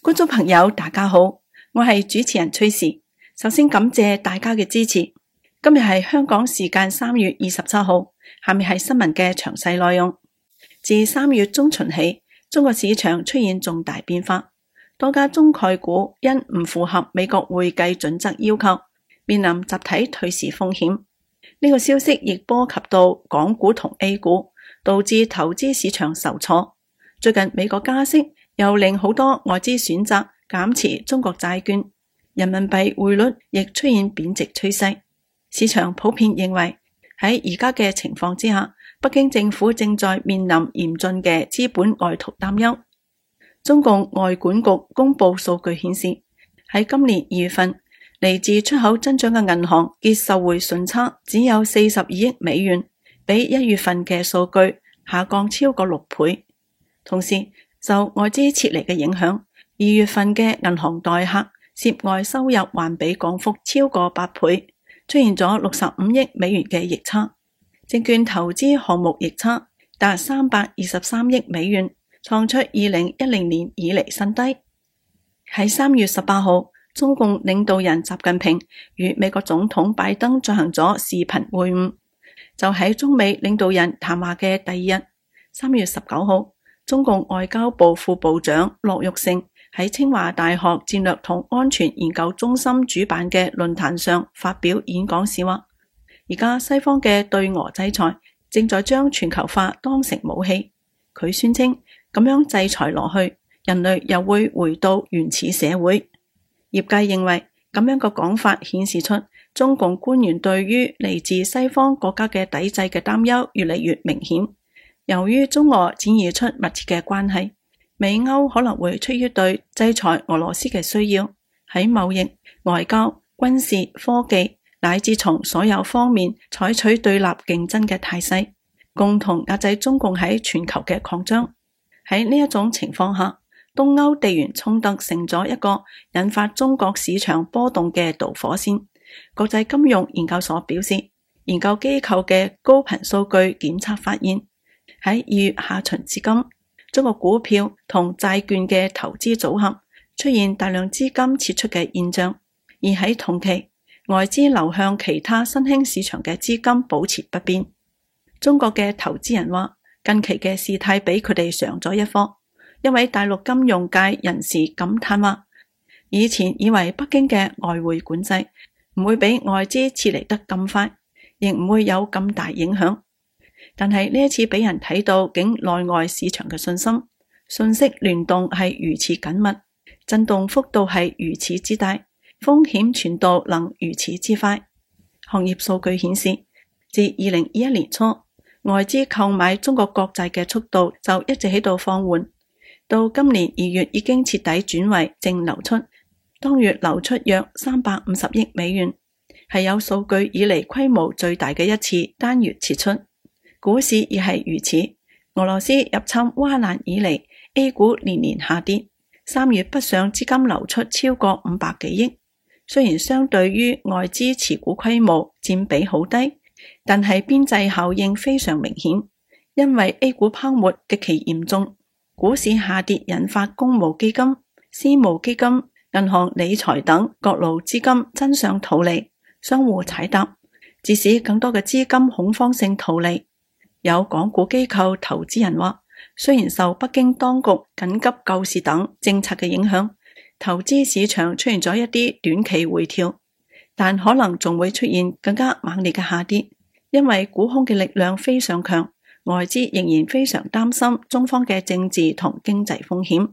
觀眾朋友大家好，我係主持人崔氏。首先感謝大家嘅支持。今日係香港時間3月27號，下面係新聞嘅詳細內容。自3月中旬起，中國市場出現重大變化，多家中概股因唔符合美國會計準則要求，面臨集體退市風險。呢個消息亦波及到港股同 A 股，導致投資市場受挫。最近美國加息又令好多外資選擇減持中國債券，人民幣匯率亦出現貶值趨勢。市場普遍認為喺而家嘅情況之下，北京政府正在面臨嚴峻嘅資本外逃擔憂。中共外管局公布數據顯示，喺今年2月份，嚟自出口增長嘅銀行結售匯順差只有42億美元，比1月份嘅數據下降超過6倍。同時，受外資撤離嘅影響，2月份嘅銀行代客涉外收入環比降幅超過8倍，出現咗65億美元嘅逆差。證券投資項目逆差達323億美元，創出2010年以嚟新低。喺3月18號，中共領導人習近平與美國總統拜登進行咗視頻會晤。就喺中美領導人談話嘅第二日，3月19號，中共外交部副部長駱玉成喺清華大學戰略同安全研究中心主辦嘅論壇上發表演講時話，而家西方嘅對俄制裁正在將全球化當成武器。佢宣稱咁樣制裁落去，人類又會回到原始社會。業界認為咁樣嘅講法顯示出中共官員對於嚟自西方國家嘅抵制嘅擔憂越嚟越明顯。由於中俄展現出密切嘅關係，美歐可能會出於對制裁俄羅斯嘅需要，喺貿易、外交、軍事、科技乃至從所有方面採取對立競爭嘅態勢，共同壓制中共喺全球嘅擴張。喺呢一種情況下，東歐地緣衝突成咗一個引發中國市場波動嘅導火線。國際金融研究所表示，研究機構嘅高頻數據檢測發現，喺2月下旬至今，中國股票同債券嘅投資組合出現大量資金撤出嘅現象，而喺同期，外資流向其他新興市場嘅資金保持不變。中國嘅投資人話，近期嘅事態比佢哋上咗一課。一位大陸金融界人士感嘆話，以前以為北京嘅外匯管制唔會比外資撤離得咁快，亦唔會有咁大影響。但係呢一次俾人睇到境內外市場嘅信心，信息聯動係如此緊密，震動幅度係如此之大，風險傳導能如此之快。行業數據顯示，自2021年初，外資購買中國國債嘅速度就一直喺度放緩，到今年2月已經徹底轉為淨流出，當月流出約350億美元，係有數據以嚟規模最大嘅一次單月撤出。股市亦係如此，俄羅斯入侵烏克蘭以嚟 A 股年年下跌，3月北上資金流出超過500幾億，雖然相對於外資持股規模佔比好低，但係邊際效應非常明顯，因為 A 股泡沫極其嚴重，股市下跌引發公募基金、私募基金、銀行理財等各路資金爭相逃離，相互踩踏，致使更多嘅資金恐慌性逃離。有港股機構投資人話，雖然受北京當局緊急救市等政策嘅影響，投資市場出現咗一啲短期回調，但可能仲會出現更加猛烈嘅下跌，因為沽空嘅力量非常強，外資仍然非常擔心中方嘅政治同經濟風險。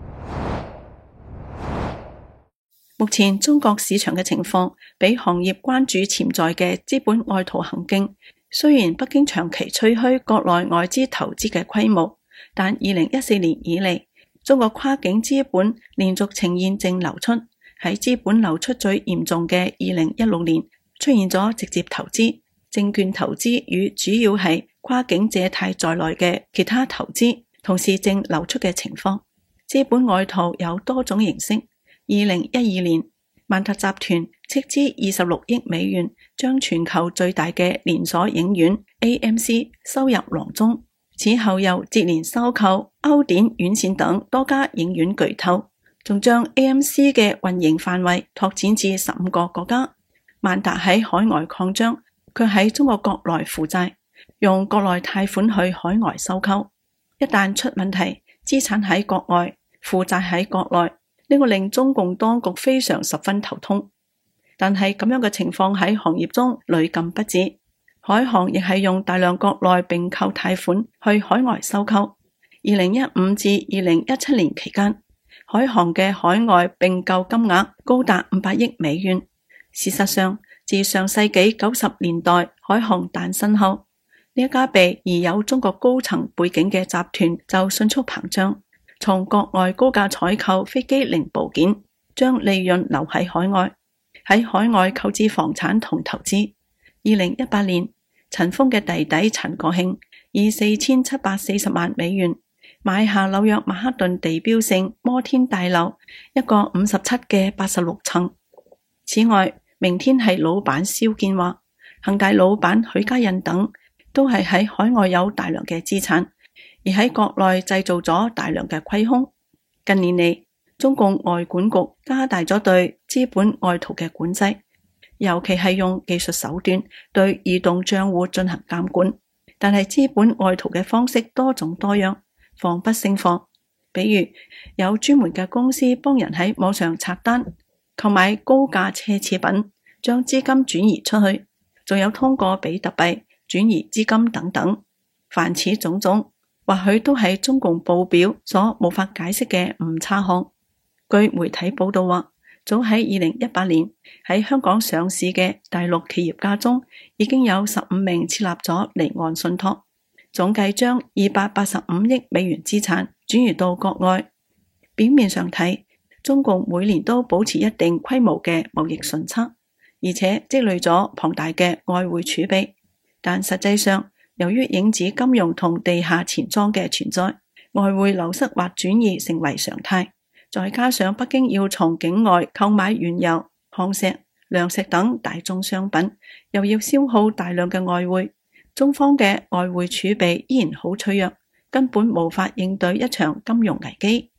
目前中國市場嘅情況俾行業關注潛在嘅資本外逃行徑。雖然北京長期吹噓國內外資投資嘅規模，但2014年以嚟，中國跨境資本連續呈現淨流出。喺資本流出最嚴重嘅2016年，出現咗直接投資、證券投資與主要係跨境借貸在內嘅其他投資同時淨流出嘅情況。資本外逃有多種形式。2012年，萬達集團斥資26億美元，將全球最大嘅連鎖影院 AMC 收入囊中。此後又接連收購歐典院線等多家影院巨頭， 仲將 AMC 嘅運營範圍拓展至15個國家。萬達喺海外擴張，卻喺中國國內負債，用國內貸款去海外收購。一旦出問題，資產喺國外，負債喺國內，呢個令中共當局非常十分頭痛。但係咁樣嘅情況喺行業中屢禁不止，海航亦係用大量國內併購貸款去海外收購。2015至2017年期間，海航嘅海外併購金額高達500億美元。事實上，自上世紀90年代海航誕生後，呢一家被擬有中國高層背景嘅集團就迅速膨脹，從國外高價採購飛機零部件，將利潤留喺海外，喺海外購置房產同投資。2018年，陳鋒嘅弟弟陳國慶以4740萬美元買下紐約曼克頓地標性摩天大樓一個57嘅86層。此外，明天係老闆肖建華、恒大老闆許家印等都係喺海外有大量嘅資產，而喺國內製造咗大量嘅虧空。近年嚟，中共外管局加大咗對資本外逃嘅管制，尤其係用技術手段對移動賬戶進行監管。但係資本外逃嘅方式多種多樣，防不勝防。比如有專門嘅公司幫人喺網上刷單購買高價奢侈品，將資金轉移出去，仲有通過比特幣轉移資金等等。凡此種種，或許都係中共報表所無法解釋嘅誤差項。據媒體報道話，早喺2018年喺香港上市嘅大陸企業家中，已經有15名設立咗離岸信託，總計將285億美元資產轉移到國外。表面上睇，中共每年都保持一定規模嘅貿易順差，而且積累咗龐大嘅外匯儲備，但實際上由於影子金融同地下錢莊嘅存在，外匯流失或轉移成為常態。再加上北京要從境外購買原油、礦石、糧食等大宗商品，又要消耗大量嘅外匯，中方嘅外匯儲備依然好脆弱，根本無法應對一場金融危機。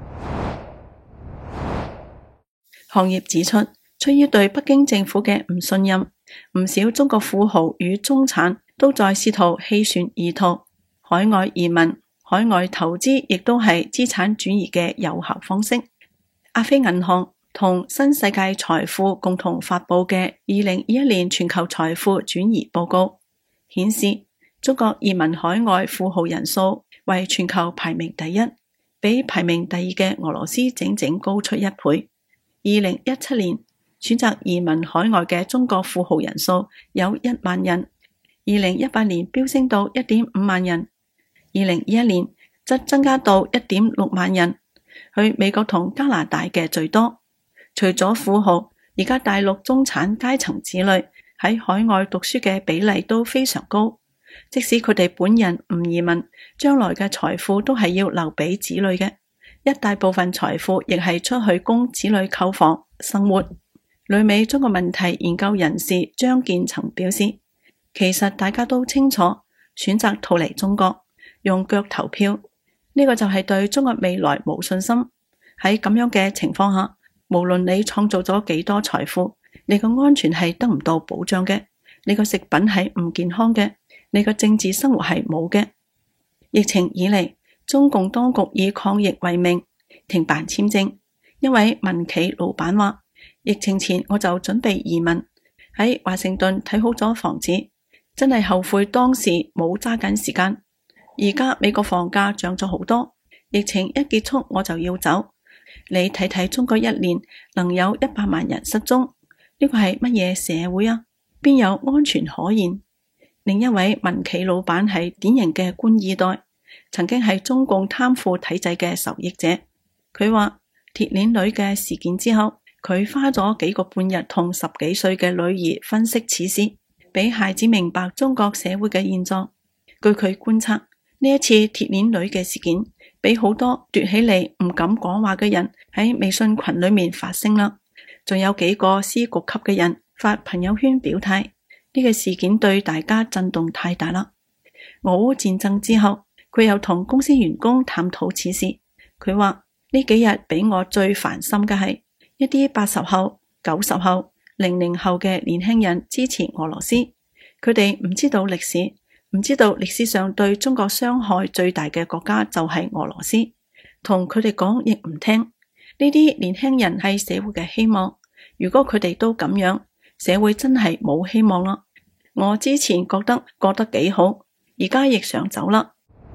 行業指出，出於對北京政府嘅唔信任，唔少中國富豪與中產都在試圖棄船而逃。海外移民、海外投資亦都係資產轉移嘅有效方式。亞非銀行同新世界財富共同發佈嘅2021年全球財富轉移報告顯示，中國移民海外富豪人數為全球排名第一，比排名第二嘅俄羅斯整整高出1倍。2017年選擇移民海外嘅中國富豪人數有1萬人，2018年飆升到 1.5 萬人，2021年則增加到 1.6 萬人，去美國同加拿大嘅最多。除咗富豪，而家大陸中產階層子女喺海外讀書嘅比例都非常高，即使佢哋本人唔移民，將來嘅財富都係要留俾子女嘅，一大部分財富亦係出去供子女購房生活。旅美中國問題研究人士張建曾表示，其實大家都清楚，選擇逃離中國，用腳投票，呢個就係對中國未來冇信心。喺咁樣嘅情況下，無論你創造咗幾多財富，你個安全係得唔到保障嘅，你個食品係唔健康嘅，你個政治生活係冇嘅。疫情以嚟，中共當局以抗疫為名停辦簽證。一位民企老闆話，疫情前我就準備移民，喺華盛頓睇好咗房子，真係後悔當時冇揸緊時間。而家美國房價漲咗好多，疫情一結束我就要走。你睇睇中國一年能有100萬人失蹤，呢個係乜嘢社會啊？邊有安全可言？另一位民企老闆係典型嘅官二代，曾經係中共貪腐體制嘅受益者。佢話鐵鏈女嘅事件之後，佢花咗幾個半日同10幾歲嘅女兒分析此事，俾孩子明白中國社會嘅現狀。據佢觀察，呢一次鐵鏈女嘅事件，俾好多奪起嚟唔敢講話嘅人喺微信群裏面發聲啦，仲有幾個司局級嘅人發朋友圈表態。呢個事件對大家震動太大啦。俄烏戰爭之後，佢又同公司員工探討此事。佢話呢幾日俾我最煩心嘅係一啲80後、90後、00後嘅年輕人支持俄羅斯，佢哋唔知道歷史，唔知道歷史上對中國傷害最大嘅國家就係俄羅斯，同佢哋講亦唔聽。呢啲年輕人係社會嘅希望，如果佢哋都咁樣，社會真係冇希望啦。我之前覺得過得幾好，而家亦想走啦。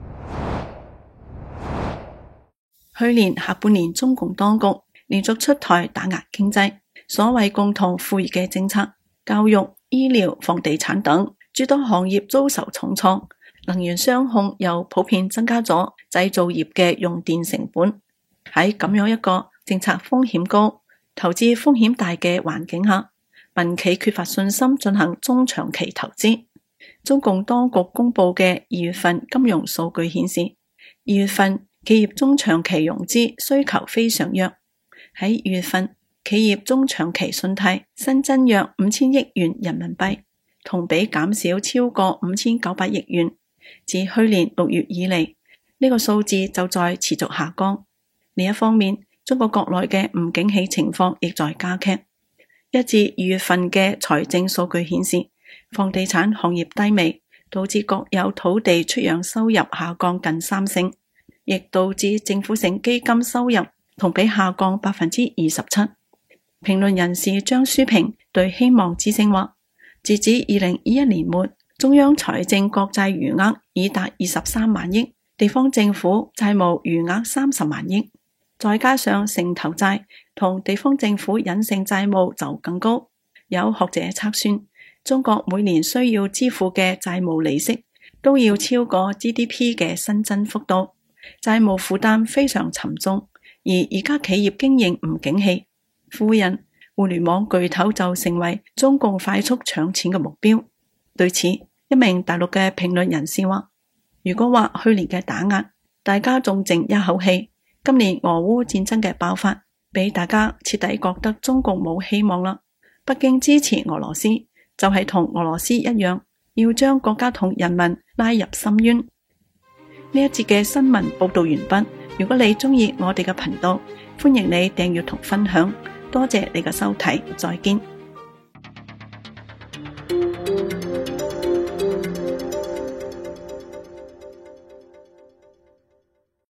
去年下半年，中共當局連續出台打壓經濟、所謂共同富裕嘅政策，教育、醫療、房地產等諸多行業遭受重創，能源雙控又普遍增加咗製造業嘅用電成本。喺咁樣一個政策風險高、投資風險大嘅環境下，民企缺乏信心進行中長期投資。中共當局公布嘅2月份金融數據顯示，2月份企業中長期融資需求非常弱。喺2月份，企業中長期信貸新增約5000億元人民幣，同比減少超過5900億元。自去年6月以嚟，呢個數字就在持續下降。另一方面，中國國內嘅唔景氣情況亦在加劇。1至2月份嘅財政數據顯示，房地產行業低迷，導致國有土地出讓收入下降近3成，亦導致政府性基金收入同比下降 27%。評論人士張書平對希望之聲話，截至2021年末，中央財政國債餘額已達23萬億，地方政府債務餘額30萬億，再加上城投債同地方政府隱性債務就更高。有學者測算，中國每年需要支付嘅債務利息都要超過 GDP 嘅新增幅度，債務負擔非常沉重。而家企業經營唔景氣，富人、互聯網巨頭就成為中共快速搶錢嘅目標。對此，一名大陸嘅評論人士話，如果話去年嘅打壓大家仲靜一口氣，今年俄烏戰爭嘅爆發俾大家徹底覺得中共冇希望啦。北京支持俄羅斯就係同俄羅斯一樣，要將國家同人民拉入深淵。呢一節嘅新聞報道完畢。如果你中意我哋嘅頻道，歡迎你訂閱同分享。多謝你嘅收睇，再見。